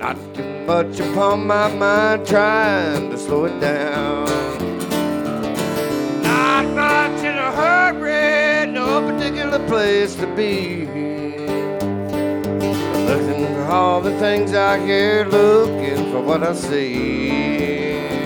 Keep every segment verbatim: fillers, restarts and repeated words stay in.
Not too much upon my mind, trying to slow it down. Not much in a hurry, no particular place to be. Looking for all the things I hear, looking for what I see.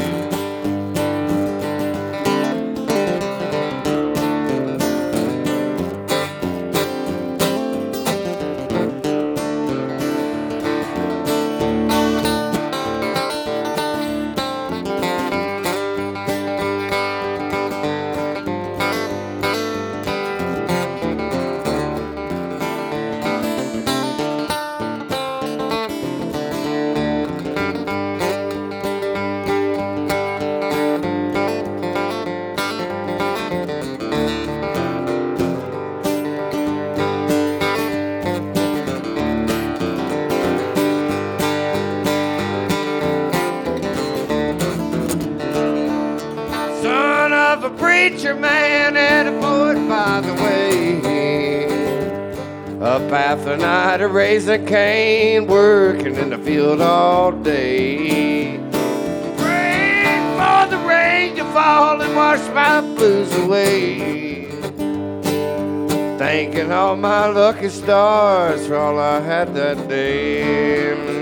Of a preacher man and a poet by the way, up half the night a raising cane, working in the field all day, praying for the rain to fall and wash my blues away, thanking all my lucky stars for all I had that day.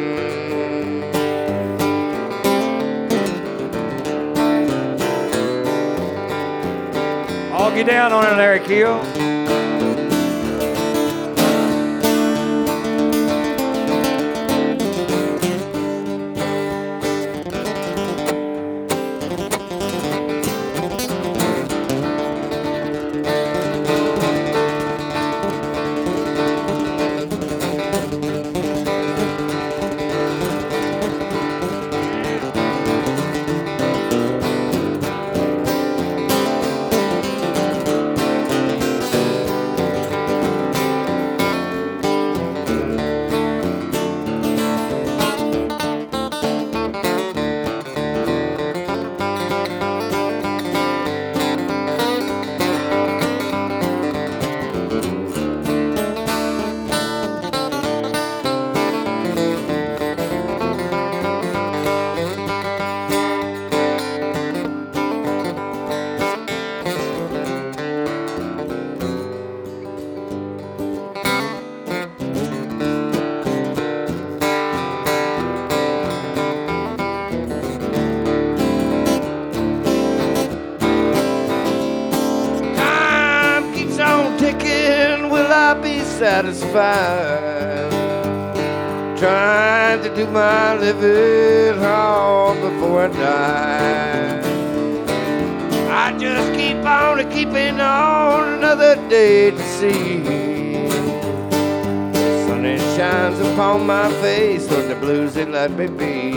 I'll get down on it, Larry Keel. Will I be satisfied? Trying to do my living all before I die. I just keep on and keeping on, another day to see. The sun shines upon my face, or the blues they let me be.